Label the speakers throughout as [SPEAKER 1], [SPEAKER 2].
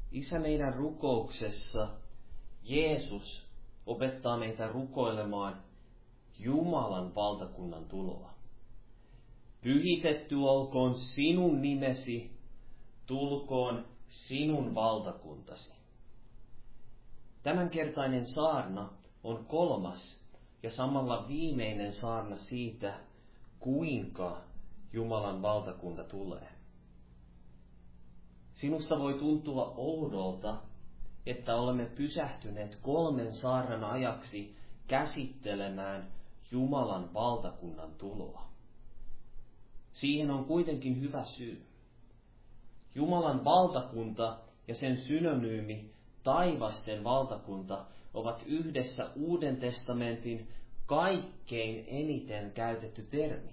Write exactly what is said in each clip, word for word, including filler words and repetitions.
[SPEAKER 1] Isä, meidän rukouksessa Jeesus opettaa meitä rukoilemaan Jumalan valtakunnan tuloa. Pyhitetty olkoon sinun nimesi, tulkoon sinun valtakuntasi. Tämänkertainen saarna on kolmas ja samalla viimeinen saarna siitä, kuinka Jumalan valtakunta tulee. Sinusta voi tuntua oudolta, että olemme pysähtyneet kolmen saarnan ajaksi käsittelemään Jumalan valtakunnan tuloa. Siihen on kuitenkin hyvä syy. Jumalan valtakunta ja sen synonyymi taivasten valtakunta ovat yhdessä Uuden testamentin kaikkein eniten käytetty termi.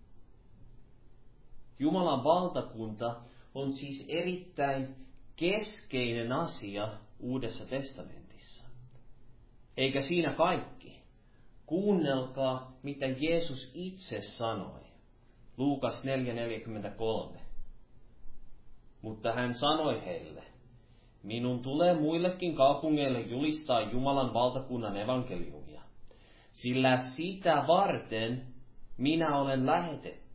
[SPEAKER 1] Jumalan valtakunta on siis erittäin keskeinen asia Uudessa testamentissa. Eikä siinä kaikki. Kuunnelkaa, mitä Jeesus itse sanoi. Luukas neljä neljäkymmentäkolme. Mutta hän sanoi heille, minun tulee muillekin kaupungeille julistaa Jumalan valtakunnan evankeliumia, sillä sitä varten minä olen lähetetty.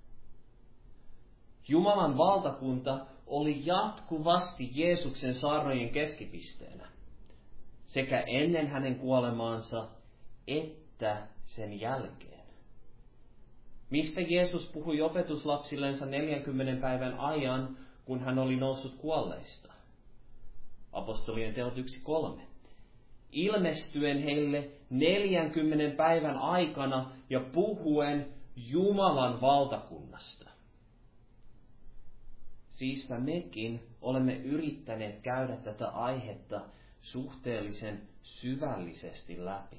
[SPEAKER 1] Jumalan valtakunta oli jatkuvasti Jeesuksen saarnojen keskipisteenä, sekä ennen hänen kuolemaansa että sen jälkeen. Mistä Jeesus puhui opetuslapsillensa neljänkymmenen päivän ajan, kun hän oli noussut kuolleista? Apostolien teot yksi kolme. Ilmestyen heille neljänkymmenen päivän aikana ja puhuen Jumalan valtakunnasta. Siispä mekin olemme yrittäneet käydä tätä aihetta suhteellisen syvällisesti läpi.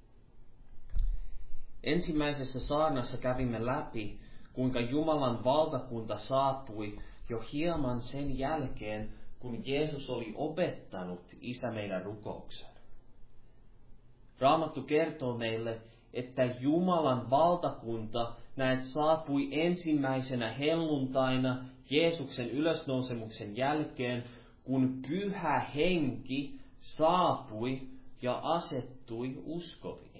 [SPEAKER 1] Ensimmäisessä saarnassa kävimme läpi, kuinka Jumalan valtakunta saapui jo hieman sen jälkeen, kun Jeesus oli opettanut Isä meidän rukouksen. Raamattu kertoo meille, että Jumalan valtakunta näet saapui ensimmäisenä helluntaina Jeesuksen ylösnousemuksen jälkeen, kun Pyhä Henki saapui ja asettui uskoviin.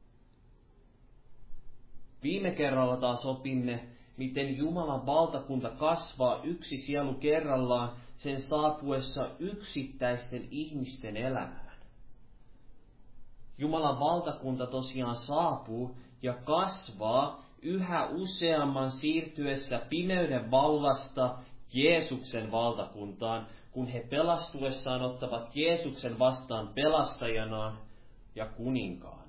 [SPEAKER 1] Viime kerralla taas opimme, miten Jumalan valtakunta kasvaa yksi sielu kerrallaan sen saapuessa yksittäisten ihmisten elämään. Jumalan valtakunta tosiaan saapuu ja kasvaa yhä useamman siirtyessä pimeyden vallasta Jeesuksen valtakuntaan, kun he pelastuessaan ottavat Jeesuksen vastaan pelastajanaan ja kuninkaanaan.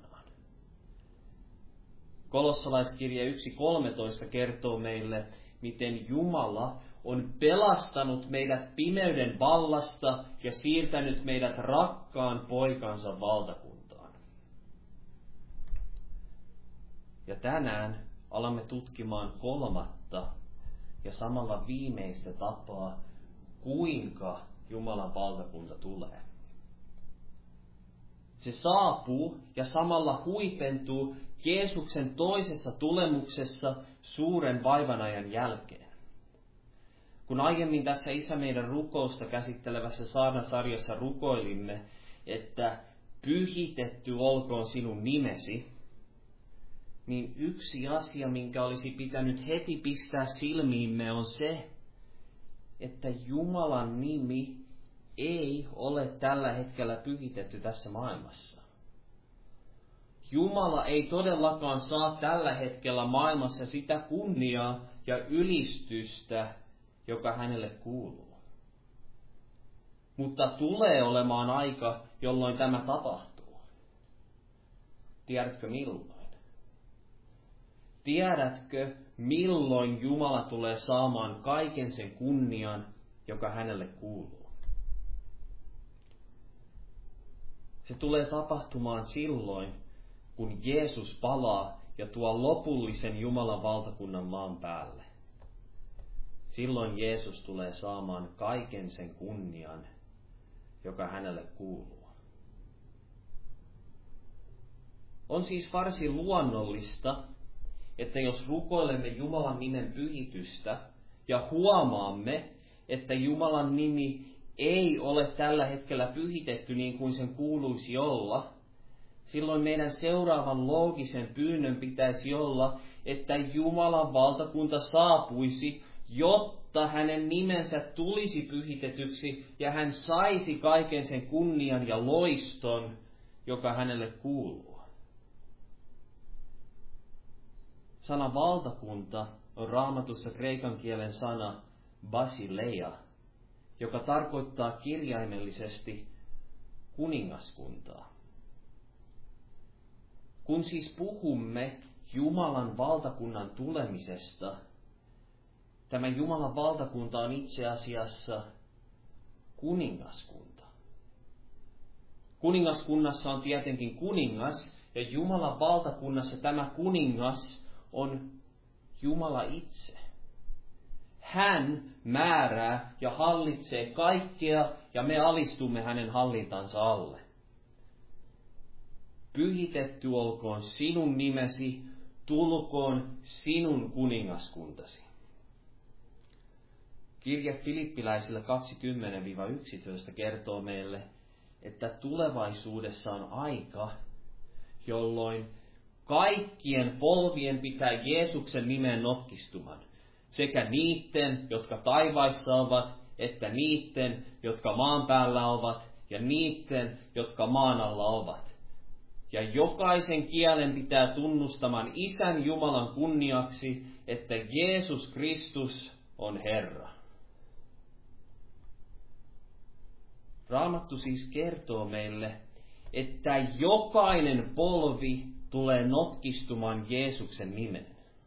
[SPEAKER 1] Kolossalaiskirja yksi kolmetoista kertoo meille, miten Jumala on pelastanut meidät pimeyden vallasta ja siirtänyt meidät rakkaan poikansa valtakuntaan. Ja tänään alamme tutkimaan kolmatta ja samalla viimeistä tapaa, kuinka Jumalan valtakunta tulee. Se saapuu ja samalla huipentuu Jeesuksen toisessa tulemuksessa suuren vaivanajan jälkeen. Kun aiemmin tässä Isä meidän rukousta käsittelevässä saarnasarjassa rukoilimme, että pyhitetty olkoon sinun nimesi, niin yksi asia, minkä olisi pitänyt heti pistää silmiimme, on se, että Jumalan nimi ei ole tällä hetkellä pyhitetty tässä maailmassa. Jumala ei todellakaan saa tällä hetkellä maailmassa sitä kunniaa ja ylistystä, joka hänelle kuuluu. Mutta tulee olemaan aika, jolloin tämä tapahtuu. Tiedätkö milloin? Tiedätkö, milloin Jumala tulee saamaan kaiken sen kunnian, joka hänelle kuuluu? Se tulee tapahtumaan silloin, kun Jeesus palaa ja tuo lopullisen Jumalan valtakunnan maan päälle. Silloin Jeesus tulee saamaan kaiken sen kunnian, joka hänelle kuuluu. On siis varsin luonnollista, että jos rukoilemme Jumalan nimen pyhitystä ja huomaamme, että Jumalan nimi ei ole tällä hetkellä pyhitetty niin kuin sen kuuluisi olla, silloin meidän seuraavan loogisen pyynnön pitäisi olla, että Jumalan valtakunta saapuisi, jotta hänen nimensä tulisi pyhitetyksi ja hän saisi kaiken sen kunnian ja loiston, joka hänelle kuuluu. Sana valtakunta on Raamatussa kreikan kielen sana basileia, joka tarkoittaa kirjaimellisesti kuningaskuntaa. Kun siis puhumme Jumalan valtakunnan tulemisesta, tämä Jumalan valtakunta on itse asiassa kuningaskunta. Kuningaskunnassa on tietenkin kuningas, ja Jumalan valtakunnassa tämä kuningas on Jumala itse. Hän määrää ja hallitsee kaikkea, ja me alistumme hänen hallintansa alle. Pyhitetty olkoon sinun nimesi, tulkoon sinun kuningaskuntasi. Kirje Filippiläisille kaksikymmentä yksitoista kertoo meille, että tulevaisuudessa on aika, jolloin kaikkien polvien pitää Jeesuksen nimeen notkistuman. Sekä niiden, jotka taivaissa ovat, että niiden, jotka maan päällä ovat, ja niiden, jotka maan alla ovat. Ja jokaisen kielen pitää tunnustamaan Isän Jumalan kunniaksi, että Jeesus Kristus on Herra. Raamattu siis kertoo meille, että jokainen polvi tulee notkistumaan Jeesuksen nimeen.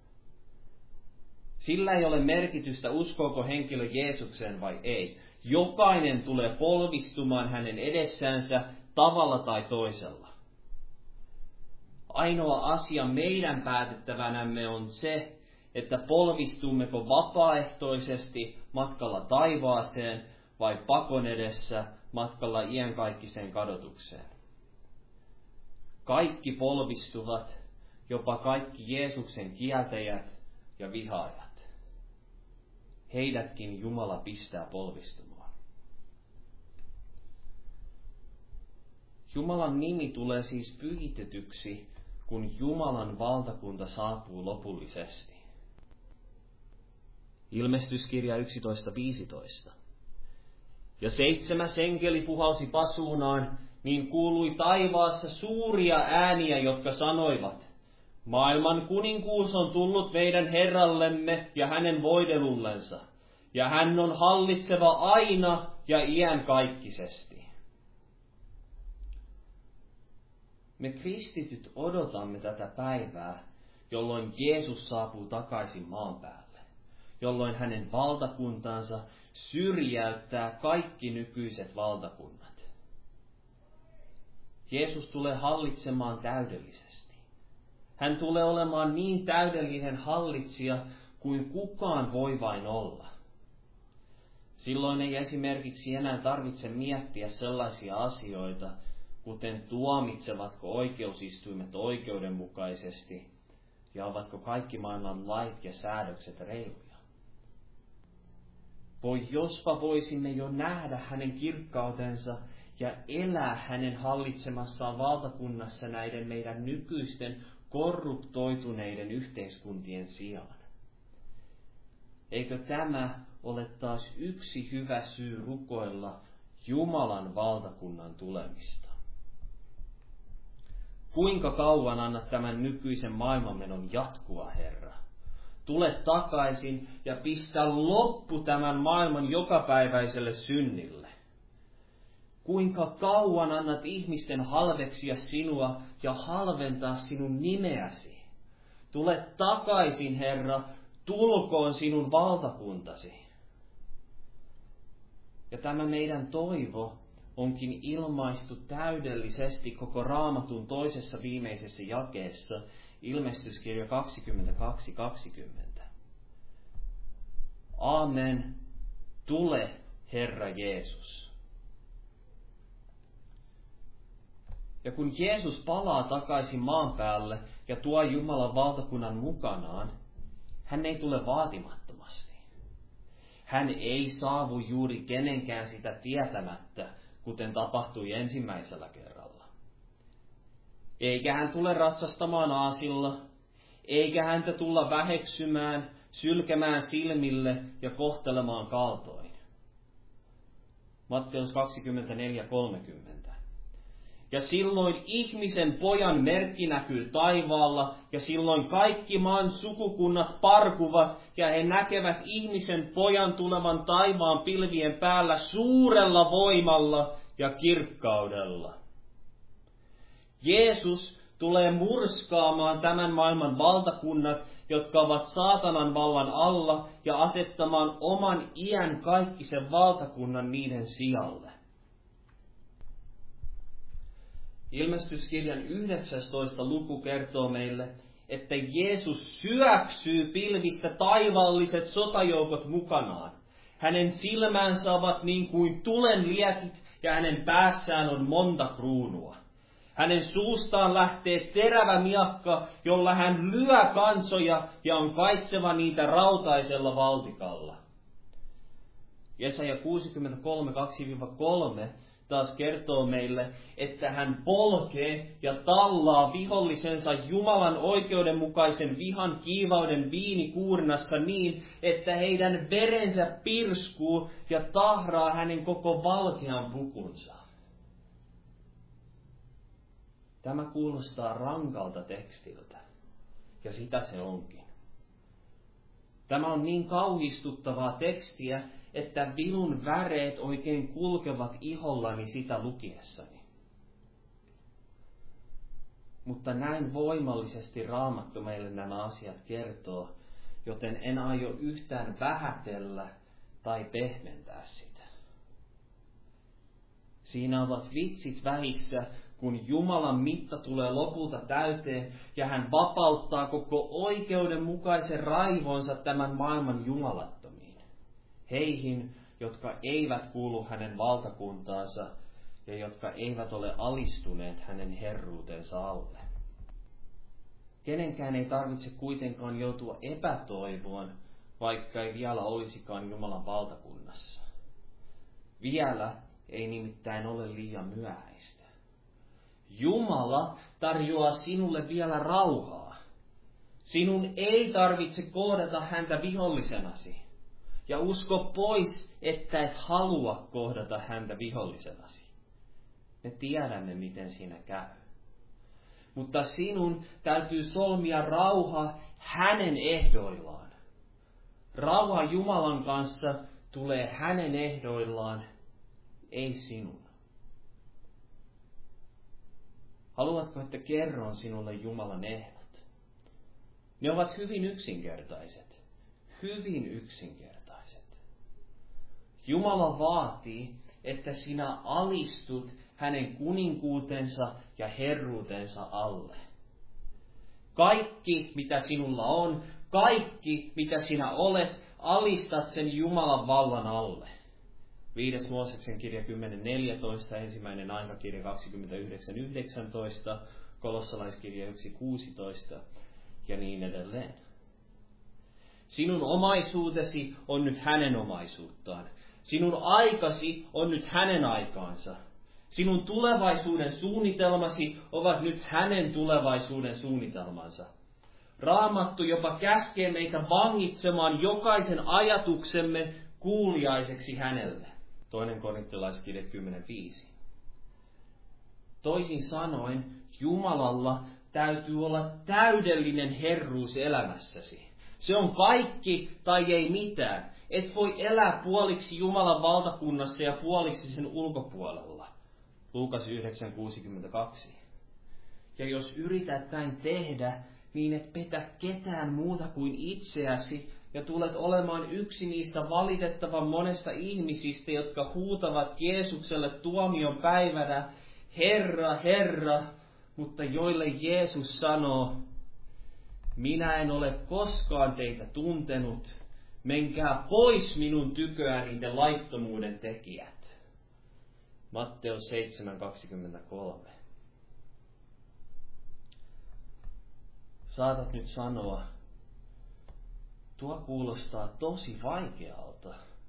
[SPEAKER 1] Sillä ei ole merkitystä, uskooko henkilö Jeesukseen vai ei. Jokainen tulee polvistumaan hänen edessänsä tavalla tai toisella. Ainoa asia meidän päätettävänämme on se, että polvistummeko vapaaehtoisesti matkalla taivaaseen vai pakon edessä matkalla iankaikkiseen kadotukseen. Kaikki polvistuvat, jopa kaikki Jeesuksen kieltäjät ja vihaajat. Heidätkin Jumala pistää polvistumaan. Jumalan nimi tulee siis pyhitetyksi, kun Jumalan valtakunta saapuu lopullisesti. Ilmestyskirja yksitoista viisitoista. Ja seitsemäs enkeli puhalsi pasuunaan, niin kuului taivaassa suuria ääniä, jotka sanoivat: maailman kuninkuus on tullut meidän Herrallemme ja hänen voidelullensa, ja hän on hallitseva aina ja iankaikkisesti. Me kristityt odotamme tätä päivää, jolloin Jeesus saapuu takaisin maan päälle, jolloin hänen valtakuntansa syrjäyttää kaikki nykyiset valtakunnat. Jeesus tulee hallitsemaan täydellisesti. Hän tulee olemaan niin täydellinen hallitsija kuin kukaan voi vain olla. Silloin ei esimerkiksi enää tarvitse miettiä sellaisia asioita, kuten tuomitsevatko oikeusistuimet oikeudenmukaisesti ja ovatko kaikki maailman lait ja säädökset reiluja. Voi jospa voisimme jo nähdä hänen kirkkautensa ja elää hänen hallitsemassaan valtakunnassa näiden meidän nykyisten korruptoituneiden yhteiskuntien sijaan. Eikö tämä ole taas yksi hyvä syy rukoilla Jumalan valtakunnan tulemista? Kuinka kauan annat tämän nykyisen maailmanmenon jatkua, Herra? Tule takaisin ja pistä loppu tämän maailman jokapäiväiselle synnille. Kuinka kauan annat ihmisten halveksia sinua ja halventaa sinun nimeäsi? Tule takaisin, Herra, tulkoon sinun valtakuntasi. Ja tämä meidän toivo onkin ilmaistu täydellisesti koko Raamatun toisessa viimeisessä jakeessa, Ilmestyskirja kaksikymmentäkaksi kaksikymmentä. Aamen, tule, Herra Jeesus. Ja kun Jeesus palaa takaisin maan päälle ja tuo Jumalan valtakunnan mukanaan, hän ei tule vaatimattomasti. hän ei saavu juuri kenenkään sitä tietämättä, kuten tapahtui ensimmäisellä kerralla. Eikä hän tule ratsastamaan aasilla, eikä häntä tulla väheksymään, sylkemään silmille ja kohtelemaan kaltoin. Matteus kaksikymmentäneljä kolmekymmentä. Ja silloin ihmisen pojan merkki näkyy taivaalla, ja silloin kaikki maan sukukunnat parkuvat, ja he näkevät ihmisen pojan tulevan taivaan pilvien päällä suurella voimalla ja kirkkaudella. Jeesus tulee murskaamaan tämän maailman valtakunnat, jotka ovat saatanan vallan alla, ja asettamaan oman iän kaikkisen valtakunnan niiden sijalle. Ilmestyskirjan yhdeksästoista luku kertoo meille, että Jeesus syöksyy pilvistä taivaalliset sotajoukot mukanaan. Hänen silmänsä ovat niin kuin tulen liekit, ja hänen päässään on monta kruunua. Hänen suustaan lähtee terävä miakka, jolla hän lyö kansoja ja on kaitseva niitä rautaisella valtikalla. Jesaja kuusikymmentäkolme kaksi kolme taas kertoo meille, että hän polkee ja tallaa vihollisensa Jumalan oikeudenmukaisen vihan kiivauden viinikuurnassa niin, että heidän verensä pirskuu ja tahraa hänen koko valkean pukunsa. Tämä kuulostaa rankalta tekstiltä, ja sitä se onkin. Tämä on niin kauhistuttavaa tekstiä, että vilun väreet oikein kulkevat ihollani sitä lukiessani. Mutta näin voimallisesti Raamattu meille nämä asiat kertoo, joten en aio yhtään vähätellä tai pehmentää sitä. Siinä ovat vitsit vähissä, kun Jumalan mitta tulee lopulta täyteen ja hän vapauttaa koko oikeudenmukaisen raivonsa tämän maailman jumalattomiin. Heihin, jotka eivät kuulu hänen valtakuntaansa ja jotka eivät ole alistuneet hänen herruutensa alle. Kenenkään ei tarvitse kuitenkaan joutua epätoivoon, vaikka ei vielä olisikaan Jumalan valtakunnassa. Vielä ei nimittäin ole liian myöhäistä. Jumala tarjoaa sinulle vielä rauhaa. Sinun ei tarvitse kohdata häntä vihollisenasi. Ja usko pois, että et halua kohdata häntä vihollisenasi. Me tiedämme, miten siinä käy. Mutta sinun täytyy solmia rauha hänen ehdoillaan. Rauha Jumalan kanssa tulee hänen ehdoillaan, ei sinun. Haluatko, että kerron sinulle Jumalan ehdot? Ne ovat hyvin yksinkertaiset. Hyvin yksinkertaiset. Jumala vaatii, että sinä alistut hänen kuninkuutensa ja herruutensa alle. Kaikki, mitä sinulla on, kaikki, mitä sinä olet, alistat sen Jumalan vallan alle. Viides Mooseksen kirja kymmenen neljätoista, ensimmäinen aikakirja kaksikymmentäyhdeksän yhdeksäntoista, kolossalaiskirja yksi kuusitoista ja niin edelleen. Sinun omaisuutesi on nyt hänen omaisuuttaan. Sinun aikasi on nyt hänen aikaansa. Sinun tulevaisuuden suunnitelmasi ovat nyt hänen tulevaisuuden suunnitelmansa. Raamattu jopa käskee meitä vangitsemaan jokaisen ajatuksemme kuuliaiseksi hänelle. Toinen korintolaiskirja kymmenen viisi. Toisin sanoen, Jumalalla täytyy olla täydellinen herruus elämässäsi. Se on kaikki tai ei mitään. Et voi elää puoliksi Jumalan valtakunnassa ja puoliksi sen ulkopuolella. Luukas yhdeksän kuusikymmentäkaksi. Ja jos yrität näin tehdä, niin et petä ketään muuta kuin itseäsi, ja tulet olemaan yksi niistä valitettavan monesta ihmisistä, jotka huutavat Jeesukselle tuomion päivänä, Herra, Herra, mutta joille Jeesus sanoo, minä en ole koskaan teitä tuntenut, menkää pois minun tyköäni te laittomuuden tekijät. Matteus seitsemän kaksikymmentäkolme. Saatat nyt sanoa, tuo kuulostaa tosi vaikealta.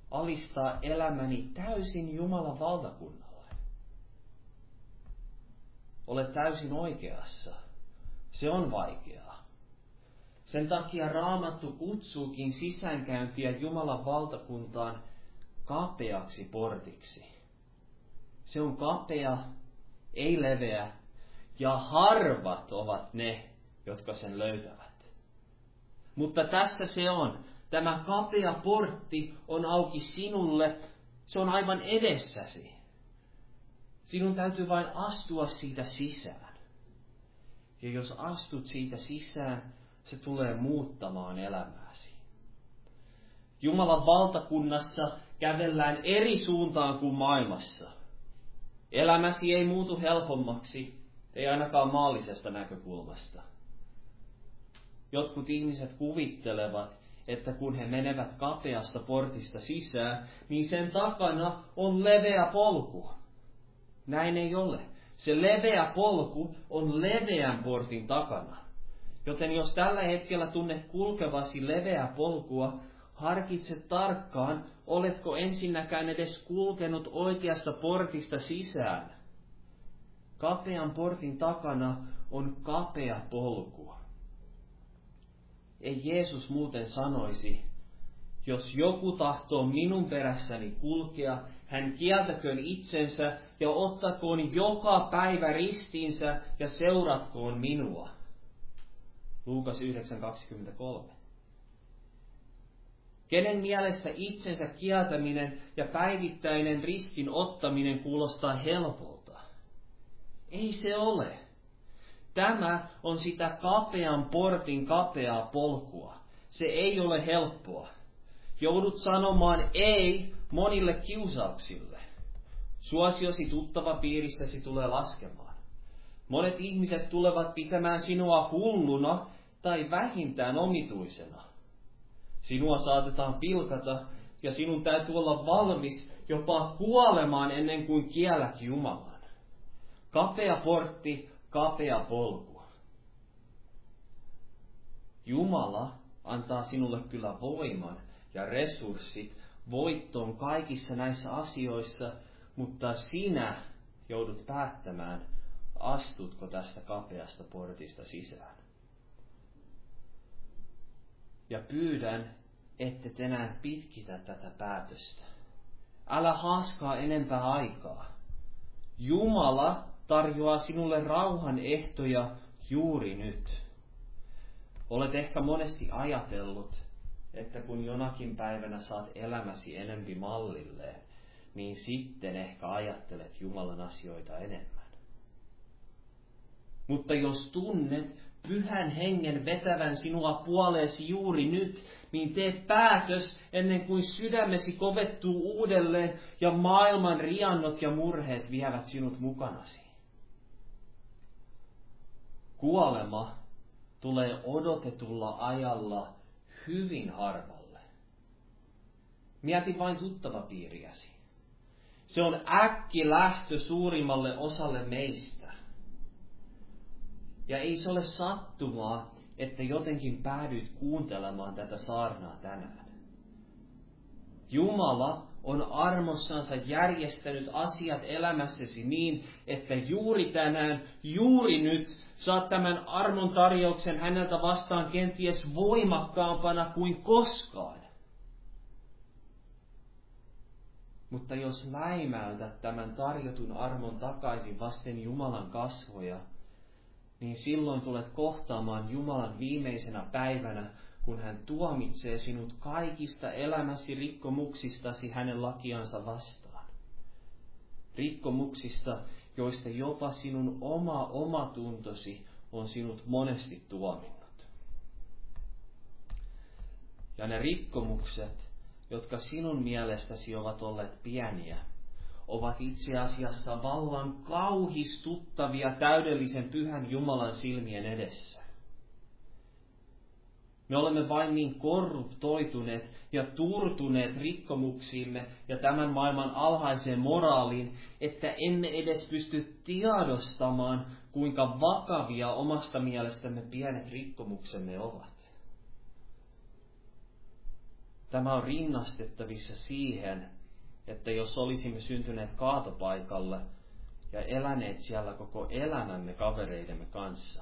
[SPEAKER 1] alistaa elämäni täysin Jumalan valtakunnalle. Olet täysin oikeassa. Se on vaikeaa. Sen takia Raamattu kutsuukin sisäänkäyntiä Jumalan valtakuntaan kapeaksi portiksi. Se on kapea, ei leveä, ja harvat ovat ne, jotka sen löytävät. Mutta tässä se on. Tämä kapea portti on auki sinulle. Se on aivan edessäsi. Sinun täytyy vain astua siitä sisään. Ja jos astut siitä sisään, se tulee muuttamaan elämääsi. Jumalan valtakunnassa kävellään eri suuntaan kuin maailmassa. Elämäsi ei muutu helpommaksi, ei ainakaan maallisesta näkökulmasta. Jotkut ihmiset kuvittelevat, että kun he menevät kapeasta portista sisään, niin sen takana on leveä polku. Näin ei ole. Se leveä polku on leveän portin takana. Joten jos tällä hetkellä tunnet kulkevasi leveää polkua, harkitse tarkkaan, oletko ensinnäkään edes kulkenut oikeasta portista sisään. Kapean portin takana on kapea polku. Ei Jeesus muuten sanoisi, jos joku tahtoo minun perässäni kulkea, hän kieltäköön itsensä ja ottakoon joka päivä ristiinsä ja seuratkoon minua. Luukas yhdeksän kaksikymmentäkolme. Kenen mielestä itsensä kieltäminen ja päivittäinen ristin ottaminen kuulostaa helpolta? Ei se ole. Tämä on sitä kapean portin kapeaa polkua. Se ei ole helppoa. Joudut sanomaan ei monille kiusauksille. Suosiosi tuttava piirissäsi tulee laskemaan. Monet ihmiset tulevat pitämään sinua hulluna tai vähintään omituisena. Sinua saatetaan pilkata ja sinun täytyy olla valmis jopa kuolemaan ennen kuin kiellät Jumalan. Kapea portti, kapea polku. Jumala antaa sinulle kyllä voiman ja resurssit voittoon kaikissa näissä asioissa, mutta sinä joudut päättämään, astutko tästä kapeasta portista sisään. Ja pyydän, ettet enää pitkitä tätä päätöstä. Älä haaskaa enempää aikaa. Jumala tarjoaa sinulle rauhan ehtoja juuri nyt. Olet ehkä monesti ajatellut, että kun jonakin päivänä saat elämäsi enempi mallilleen, niin sitten ehkä ajattelet Jumalan asioita enemmän. Mutta jos tunnet Pyhän Hengen vetävän sinua puoleesi juuri nyt, niin tee päätös ennen kuin sydämesi kovettuu uudelleen ja maailman riannot ja murheet vievät sinut mukanasi. Kuolema tulee odotetulla ajalla hyvin harvalle. Mieti vain tuttavapiiriäsi. Se on äkki lähtö suurimmalle osalle meistä. Ja ei se ole sattumaa, että jotenkin päädyit kuuntelemaan tätä saarnaa tänään. Jumala on armossansa järjestänyt asiat elämässäsi niin, että juuri tänään, juuri nyt saat tämän armon tarjouksen häneltä vastaan kenties voimakkaampana kuin koskaan. Mutta jos läimäytät tämän tarjotun armon takaisin vasten Jumalan kasvoja, niin silloin tulet kohtaamaan Jumalan viimeisenä päivänä, kun hän tuomitsee sinut kaikista elämäsi rikkomuksistasi hänen lakiansa vastaan. Rikkomuksista, joista jopa sinun oma omatuntosi on sinut monesti tuominnut. Ja ne rikkomukset, jotka sinun mielestäsi ovat olleet pieniä, ovat itse asiassa vallan kauhistuttavia täydellisen pyhän Jumalan silmien edessä. Me olemme vain niin korruptoituneet ja turtuneet rikkomuksiimme ja tämän maailman alhaiseen moraaliin, että emme edes pysty tiedostamaan, kuinka vakavia omasta mielestämme pienet rikkomuksemme ovat. Tämä on rinnastettavissa siihen, että jos olisimme syntyneet kaatopaikalle ja eläneet siellä koko elämämme kavereidemme kanssa,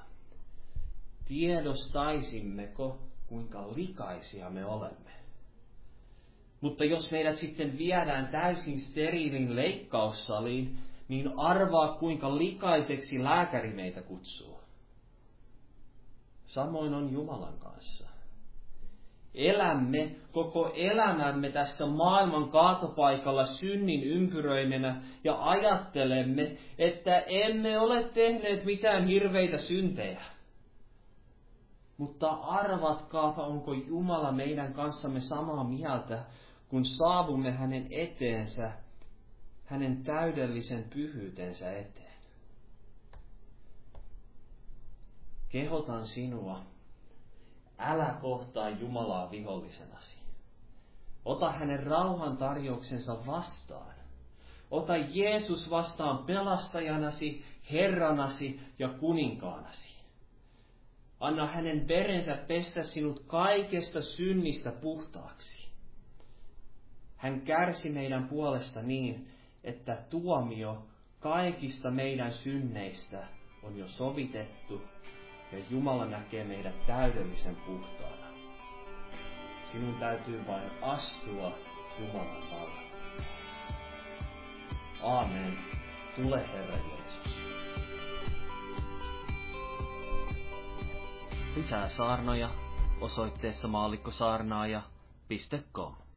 [SPEAKER 1] tiedostaisimmeko, kuinka likaisia me olemme. Mutta jos meidät sitten viedään täysin steriilin leikkaussaliin, niin arvaa, kuinka likaiseksi lääkäri meitä kutsuu. Samoin on Jumalan kanssa. Elämme koko elämämme tässä maailman kaatopaikalla synnin ympyröimenä ja ajattelemme, että emme ole tehneet mitään hirveitä syntejä. Mutta arvatkaapa, onko Jumala meidän kanssamme samaa mieltä, kun saavumme hänen eteensä, hänen täydellisen pyhyytensä eteen. Kehotan sinua, älä kohtaa Jumalaa vihollisenasi. Ota hänen rauhan tarjouksensa vastaan. Ota Jeesus vastaan pelastajanasi, Herranasi ja kuninkaanasi. Anna hänen verensä pestä sinut kaikesta synnistä puhtaaksi. Hän kärsi meidän puolesta niin, että tuomio kaikista meidän synneistä on jo sovitettu ja Jumala näkee meidät täydellisen puhtaana. Sinun täytyy vain astua Jumalan vallan. Aamen. Tule Herra Jeesus. Lisää saarnoja osoitteessa maallikkosaarnaaja piste com.